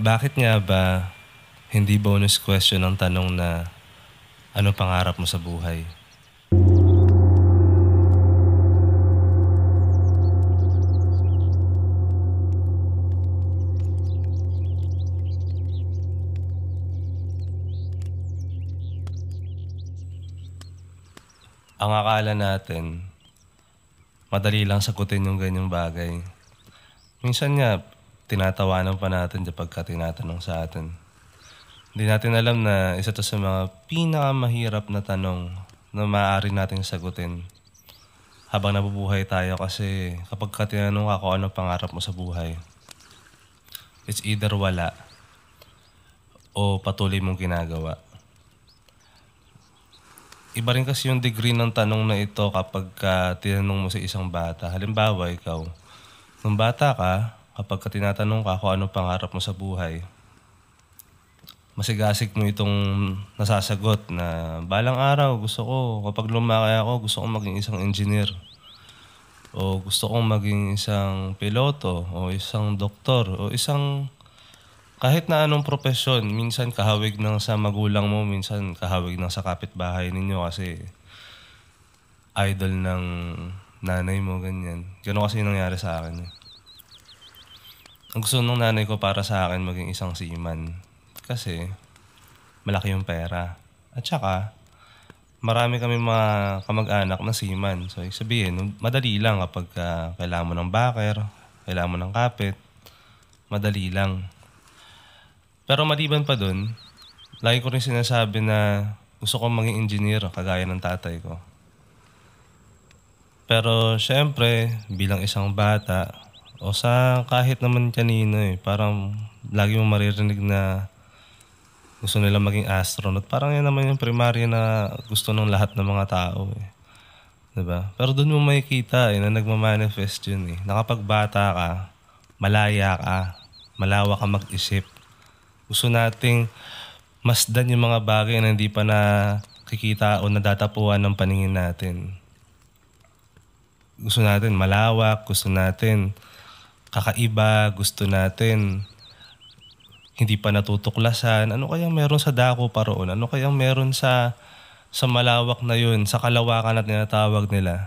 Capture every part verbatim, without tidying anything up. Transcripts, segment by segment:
Bakit nga ba hindi bonus question ang tanong na ano pangarap mo sa buhay? Ang akala natin, madali lang sagutin yung ganyang bagay. Minsan nga, tinatawanan pa natin kapag ka tinatanong sa atin. Hindi natin alam na isa to sa mga pinakamahirap na tanong na maaari nating sagutin habang nabubuhay tayo kasi kapag ka tinanong ka kung ano pangarap mo sa buhay, it's either wala o patuloy mong ginagawa. Iba rin kasi yung degree ng tanong na ito kapag ka tinanong mo sa isang bata. Halimbawa, ikaw, nung bata ka, kapag ka tinatanong ka kung ano pangarap mo sa buhay, masigasig mo itong nasasagot na balang araw gusto ko, kapag lumaki ako, gusto kong maging isang engineer. O gusto kong maging isang piloto, o isang doktor, o isang kahit na anong profesyon. Minsan kahawig ng sa magulang mo, minsan kahawig ng sa kapitbahay ninyo kasi idol ng nanay mo, ganyan. Gano'n kasi yung nangyari sa akin. Ang gusto ng nanay ko para sa akin maging isang seaman. Kasi malaki yung pera. At saka, marami kami mga kamag-anak na seaman. So, ibig sabihin, madali lang kapag uh, kailangan mo ng backer, kailangan mo ng kapit, madali lang. Pero maliban pa dun, lagi ko rin sinasabi na gusto kong maging engineer kagaya ng tatay ko. Pero syempre, bilang isang bata, o sa kahit naman kanino eh, parang lagi mo maririnig na gusto nila maging astronaut. Parang yan naman yung primarya na gusto ng lahat ng mga tao eh. Diba? Pero doon mo makikita eh, na nagmamanifest yun eh. Na kapag bata ka, malaya ka, malawak ka mag-isip. Gusto nating masdan yung mga bagay na hindi pa nakikita o nadatapuan ng paningin natin. Gusto natin malawak, gusto natin kakaiba, gusto natin hindi pa natutuklasan. Ano kayang meron sa dako pa roon? Ano kayang meron sa sa malawak na yun, sa kalawakan na tinatawag nila?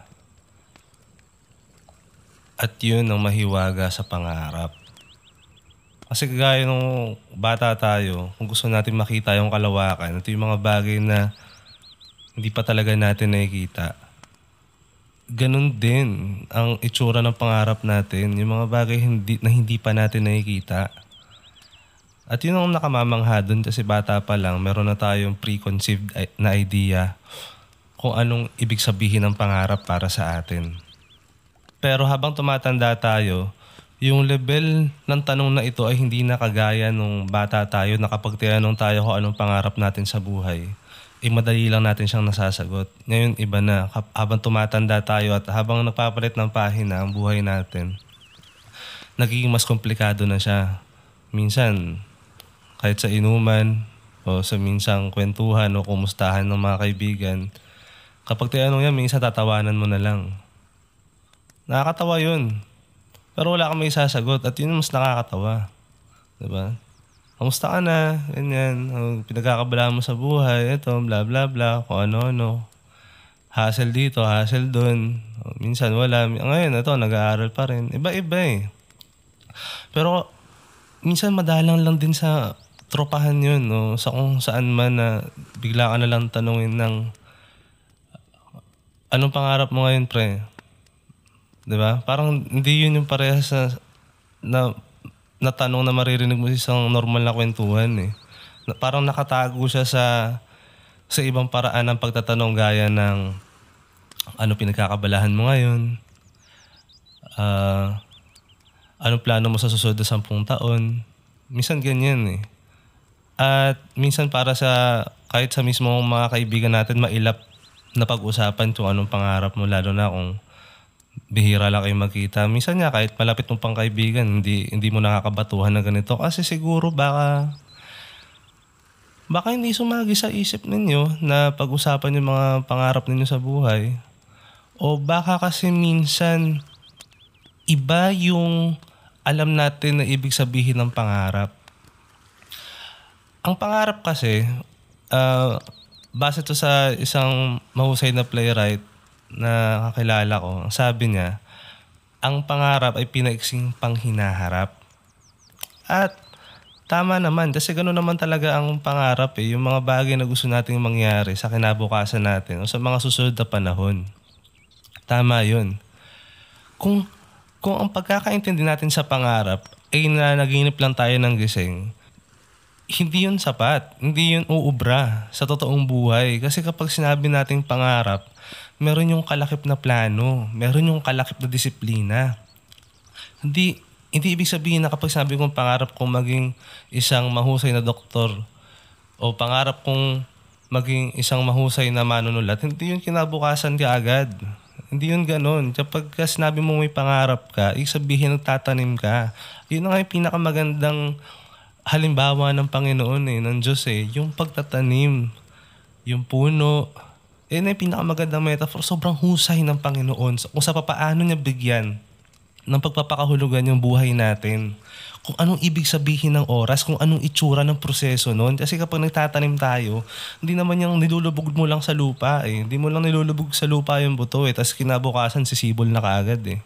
At yun ang mahiwaga sa pangarap. Kasi kagaya nung bata tayo, kung gusto natin makita yung kalawakan, ito yung mga bagay na hindi pa talaga natin nakikita. Ganun din ang itsura ng pangarap natin, yung mga bagay hindi, na hindi pa natin nakikita. At yun ang nakamamangha dun kasi bata pa lang, meron na tayong preconceived na idea kung anong ibig sabihin ng pangarap para sa atin. Pero habang tumatanda tayo, yung level ng tanong na ito ay hindi na kagaya nung bata tayo na kapag tinanong tayo kung anong pangarap natin sa buhay, eh madali lang natin siyang nasasagot. Ngayon iba na, habang tumatanda tayo at habang nagpapalit ng pahina ang buhay natin, nagiging mas komplikado na siya. Minsan, kahit sa inuman o sa minsang kwentuhan o kumustahan ng mga kaibigan, kapag tinanong yan, minsan tatawanan mo na lang. Nakakatawa yun. Pero wala kang may sasagot at yun mas nakakatawa. Diba? Kamusta ka na? Ganyan. Pinagkakabalaan mo sa buhay. Ito, bla bla bla. Kung ano-ano. Hassle dito, hassle dun. Minsan wala. Ngayon, ito, nag-aaral pa rin. Iba-iba eh. Pero minsan madalang lang din sa tropahan yun, no? Sa kung saan man na bigla ka na lang tanungin ng anong pangarap mo ngayon, pre? Diba? Parang hindi yun yung parehas na, na, na tanong na maririnig mo sa isang normal na kwentuhan eh. Na, parang nakatago siya sa sa ibang paraan ng pagtatanong gaya ng ano pinagkakabalahan mo ngayon, uh, anong plano mo sa susunod na sampung taon. Minsan ganyan eh. At minsan para sa kahit sa mismo mga kaibigan natin mailap na pag-usapan kung anong pangarap mo, lalo na kung bihira lang kayo magkita. Minsan nga kahit malapit mong pang kaibigan, hindi, hindi mo nakakabatuhan na ganito. Kasi siguro baka baka hindi sumagi sa isip ninyo na pag-usapan yung mga pangarap ninyo sa buhay. O baka kasi minsan iba yung alam natin na ibig sabihin ng pangarap. Ang pangarap kasi, ah, base to sa isang mahusay na playwright na kakilala ko, ang sabi niya, ang pangarap ay pinaiksing panghinaharap. At tama naman, kasi gano'n naman talaga ang pangarap eh, yung mga bagay na gusto nating mangyari sa kinabukasan natin o sa mga susunod na panahon. Tama yun. Kung, kung ang pagkakaintindi natin sa pangarap ay nanaginip lang tayo ng gising, hindi yun sapat. Hindi yun uubra sa totoong buhay. Kasi kapag sinabi nating pangarap, meron yung kalakip na plano, meron yung kalakip na disiplina. Hindi, hindi ibig sabihin na kapag sinabi kong pangarap kong maging isang mahusay na doktor o pangarap kong maging isang mahusay na manunulat, hindi yun kinabukasan ka agad. Hindi yun ganun. Kapag sinabi mo may pangarap ka, ibig sabihin nagtatanim ka. Yun na nga yung pinakamagandang halimbawa ng Panginoon eh, ng Diyos eh, yung pagtatanim, yung puno. Eh, na yung pinakamagandang metaphor, sobrang husay ng Panginoon kung sa papaano niya bigyan ng pagpapakahulugan yung buhay natin. Kung anong ibig sabihin ng oras, kung anong itsura ng proseso nun. Kasi kapag nagtatanim tayo, hindi naman yung nilulubog mo lang sa lupa eh. Hindi mo lang nilulubog sa lupa yung buto eh. Tapos kinabukasan sisibol na kaagad eh.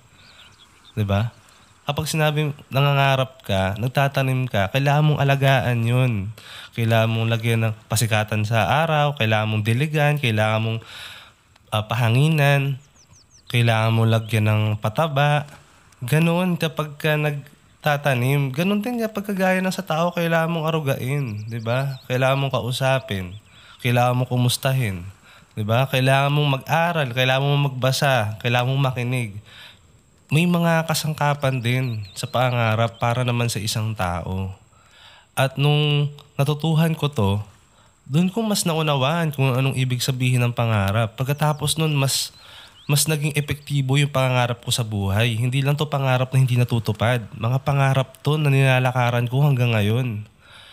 Diba? Kapag sinabi nangangarap ka, nagtatanim ka, kailangan mong alagaan yun. Kailangan mong lagyan ng pasikatan sa araw, kailangan mong diligan, kailangan mong uh, pahanginan, kailangan mong lagyan ng pataba. Ganon kapag ka nagtatanim. Ganon din kapag kagaya ng sa tao, kailangan mong arugain. Diba? Kailangan mong kausapin. Kailangan mong kumustahin. Diba? Kailangan mong mag-aral, kailangan mong magbasa, kailangan mong makinig. May mga kasangkapan din sa pangarap para naman sa isang tao. At nung natutuhan ko to, doon ko mas naunawaan kung anong ibig sabihin ng pangarap. Pagkatapos nun, mas mas naging epektibo yung pangarap ko sa buhay. Hindi lang to pangarap na hindi natutupad. Mga pangarap to na nilalakaran ko hanggang ngayon.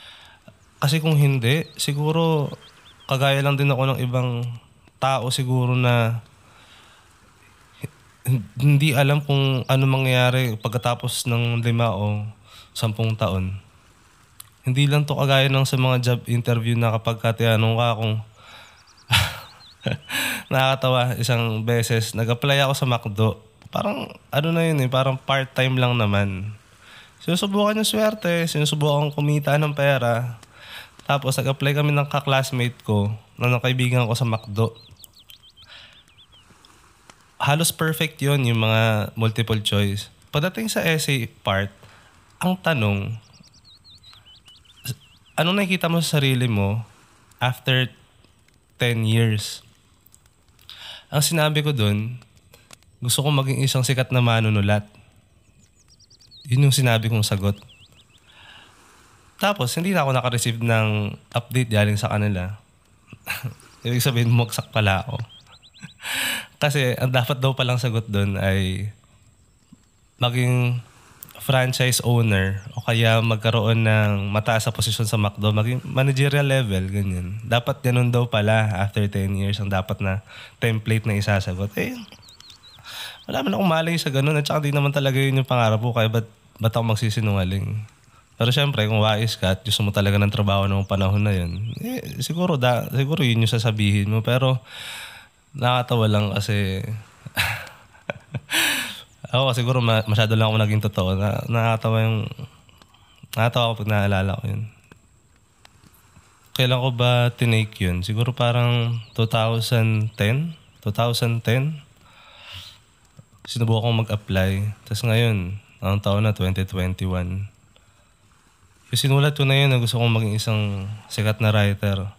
Kasi kung hindi, siguro kagaya lang din ako ng ibang tao siguro na hindi alam kung ano mangyayari pagkatapos ng lima o sampung taon. Hindi lang to kagaya ng sa mga job interview na kapag katianong ka kung nakakatawa isang beses, nag-apply ako sa McDo. Parang ano na yun eh, parang part-time lang naman. Sinusubukan yung swerte, sinusubukan kumita ng pera. Tapos nag-apply kami ng ka-classmate ko, na ng kaibigan ko sa McDo. Halos perfect yon yung mga multiple choice. Pagdating sa essay part, ang tanong, ano nakikita mo sa sarili mo after ten years? Ang sinabi ko dun, gusto ko maging isang sikat na manunulat. Yun yung sinabi kong sagot. Tapos, hindi na ako naka-receive ng update galing sa kanila. Ibig sabihin, bumagsak pala ako. Kasi ang dapat daw palang sagot doon ay maging franchise owner o kaya magkaroon ng mataas sa posisyon sa McDo, maging managerial level, ganyan. Dapat ganun daw pala after ten years ang dapat na template na isasagot. Eh, wala man akong malay sa ganun at saka di naman talaga yun yung pangarap ko kaya ba't, ba't ako magsisinungaling? Pero syempre, kung wais ka at gusto mo talaga ng trabaho ng panahon na yun, eh, siguro, da, siguro yun yung sasabihin mo. Pero nakatawa lang kasi ako siguro masyado lang ako naging totoo. Na, nakatawa yung nakatawa ako pag naalala ko yun. Kailan ko ba tinake yun? Siguro parang twenty ten? twenty ten? Sinubukan akong mag-apply. Tapos ngayon, ang taon na twenty twenty-one. Yung sinulat ko na yun na gusto kong maging isang sikat na writer.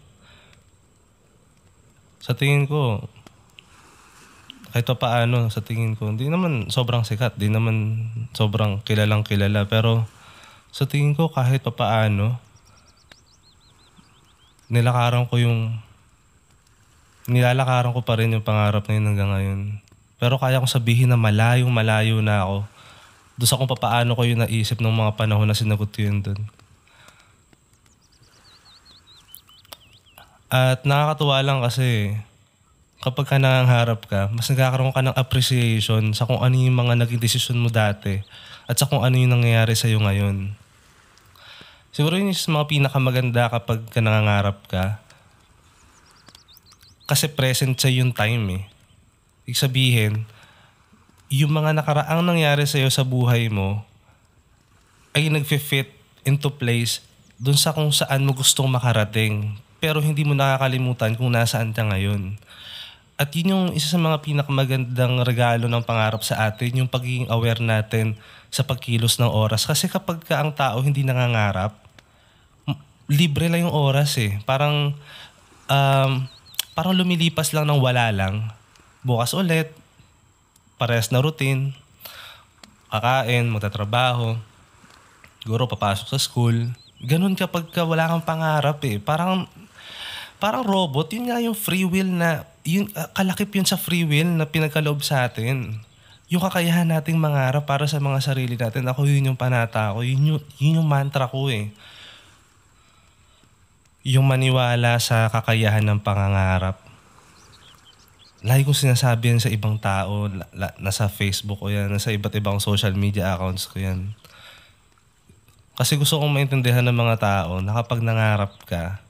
Sa tingin ko, kahit pa paano sa tingin ko, hindi naman sobrang sikat, hindi naman sobrang kilalang kilala. Pero sa tingin ko kahit pa paano, nilakaran ko yung, nilalakaran ko pa rin yung pangarap na yun hanggang ngayon. Pero kaya kong sabihin na malayong malayo na ako doon sa kung papaano ko yung naisip ng mga panahon na sinagot ko yun doon. At nakakatuwa lang kasi kapag ka nangangarap ka, mas nagkakaroon ka ng appreciation sa kung ano yung mga naging desisyon mo dati at sa kung ano yung nangyayari sa'yo ngayon. Siguro yun yung sa mga pinakamaganda kapag ka nangangarap ka. Kasi present sa yung time eh. Ibig sabihin, yung mga nakaraang nangyari sa'yo sa buhay mo ay nagfi-fit into place dun sa kung saan mo gustong makarating. Pero hindi mo nakakalimutan kung nasaan ka ngayon. At yun yung isa sa mga pinakamagandang regalo ng pangarap sa atin, yung pagiging aware natin sa pagkilos ng oras. Kasi kapag ka ang tao hindi nangangarap, m- libre lang yung oras eh. Parang, um, parang lumilipas lang ng wala lang. Bukas ulit, parehas na routine, kakain, magtatrabaho, guro papasok sa school. Ganun kapag ka wala kang pangarap eh. Parang, parang robot, yun nga yung free will na, yun, ah, kalakip yun sa free will na pinagkaloob sa atin. Yung kakayahan nating mangarap para sa mga sarili natin. Ako yun yung panata ko. Yun yung, yun yung mantra ko eh. Yung maniwala sa kakayahan ng pangangarap. Lagi kong sinasabi yan sa ibang tao. La, la, nasa Facebook ko yan. Nasa iba't ibang social media accounts ko yan. Kasi gusto kong maintindihan ng mga tao na kapag nangarap ka,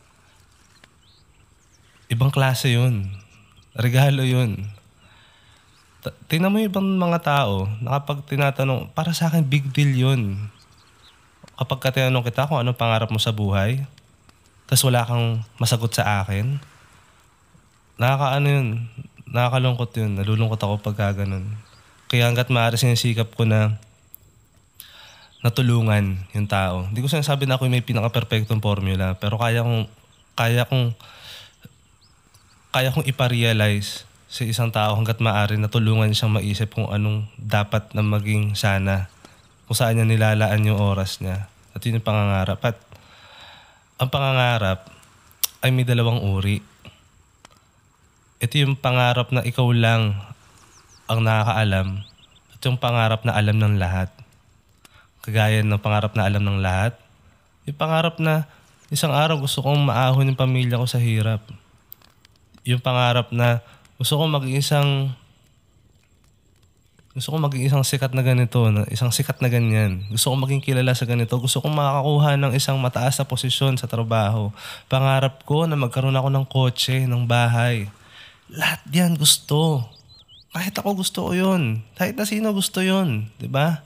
ibang klase yun. Regalo yun. T- tingnan mo yung ibang mga tao na kapag tinatanong, para sa akin big deal yun. Kapag katinanong kita kung anong pangarap mo sa buhay, tapos wala kang masagot sa akin, nakakaano yun, nakakalungkot yun, nalulungkot ako pagka ganun. Kaya hanggat maaari sinisikap ko na natulungan yung tao. Hindi ko sinasabi na ako may pinaka-perfectong formula, pero kaya kong, kaya kong, kaya kong iparealize sa isang tao hanggat maaari na tulungan siyang maisip kung anong dapat na maging sana, kung saan niya nilalaan yung oras niya. At yun yung pangangarap. At ang pangangarap ay may dalawang uri. Ito yung pangarap na ikaw lang ang nakakaalam at yung pangarap na alam ng lahat. Kagaya ng pangarap na alam ng lahat, yung pangarap na isang araw gusto kong maahon yung pamilya ko sa hirap. Yung pangarap na gusto kong maging isang gusto kong maging isang sikat na ganito, na isang sikat na ganyan. Gusto kong maging kilala sa ganito. Gusto kong makakakuha ng isang mataas na posisyon sa trabaho. Pangarap ko na magkaroon ako ng kotse, ng bahay. Lahat yan gusto. Kahit ako gusto ko yun. Kahit na sino gusto yun. Diba?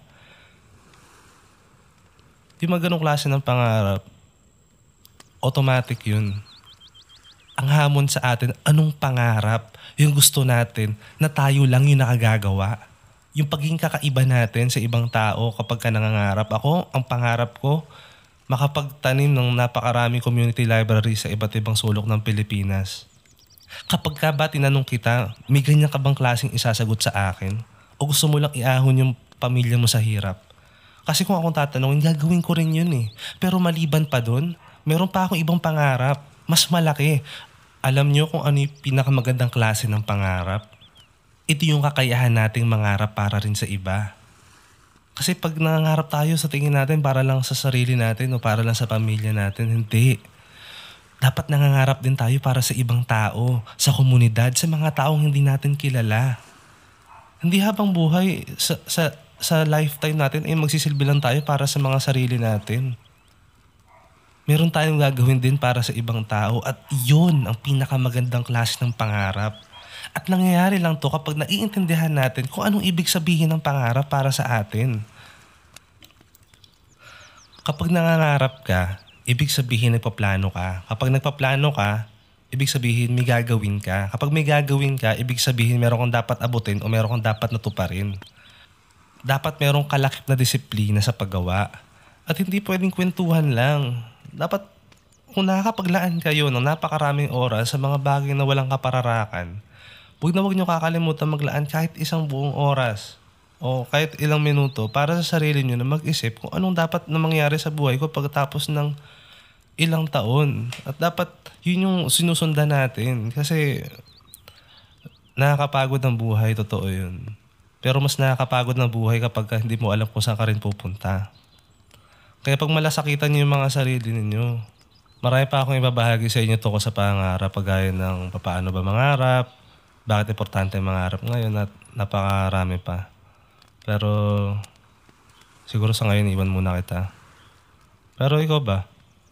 Di ba ganong klase ng pangarap? Automatic yun. Ang hamon sa atin, anong pangarap? Yung gusto natin na tayo lang yung nakagagawa. Yung pagiging kakaiba natin sa ibang tao kapag ka nangangarap. Ako, ang pangarap ko, makapagtanim ng napakaraming community library sa iba't ibang sulok ng Pilipinas. Kapag ka ba tinanong kita, may ganyan ka bang klaseng isasagot sa akin? O gusto mo lang iahon yung pamilya mo sa hirap? Kasi kung akong tatanungin, gagawin ko rin yun eh. Pero maliban pa dun, meron pa akong ibang pangarap. Mas malaki. Alam nyo kung ano yung pinakamagandang klase ng pangarap? Ito yung kakayahan nating mangarap para rin sa iba. Kasi pag nangangarap tayo sa tingin natin para lang sa sarili natin o para lang sa pamilya natin, hindi. Dapat nangangarap din tayo para sa ibang tao, sa komunidad, sa mga taong hindi natin kilala. Hindi habang buhay, sa, sa, sa lifetime natin ay magsisilbi lang tayo para sa mga sarili natin. Meron tayong gagawin din para sa ibang tao at yun ang pinakamagandang klase ng pangarap. At nangyayari lang to kapag naiintindihan natin kung anong ibig sabihin ng pangarap para sa atin. Kapag nangangarap ka, ibig sabihin nagpaplano ka. Kapag nagpaplano ka, ibig sabihin may gagawin ka. Kapag may gagawin ka, ibig sabihin meron kang dapat abutin o meron kang dapat natuparin. Dapat merong kalakip na disiplina sa paggawa. At hindi pwedeng kwentuhan lang. Dapat kung nakakapaglaan kayo ng napakaraming oras sa mga bagay na walang kapararakan, huwag na huwag nyo kakalimutan maglaan kahit isang buong oras o kahit ilang minuto para sa sarili nyo na mag-isip kung anong dapat na mangyari sa buhay ko pagkatapos ng ilang taon. At dapat yun yung sinusundan natin kasi nakakapagod ng buhay, totoo yun. Pero mas nakakapagod ng buhay kapag hindi mo alam kung saan ka rin pupunta. Kaya pag malasakitan nyo yung mga sarili ninyo, marami pa akong ibabahagi sa inyo tungkol sa pangarap, pagaya ng paano ba mangarap, bakit importante mangarap ngayon at napakarami pa. Pero siguro sa ngayon iwan muna kita. Pero ikaw ba?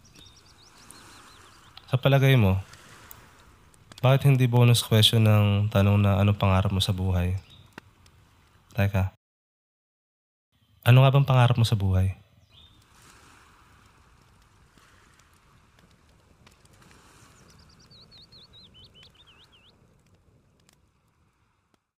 Sa palagay mo, bakit hindi bonus question ng tanong na anong pangarap mo sa buhay? Teka, ano nga bang pangarap mo sa buhay?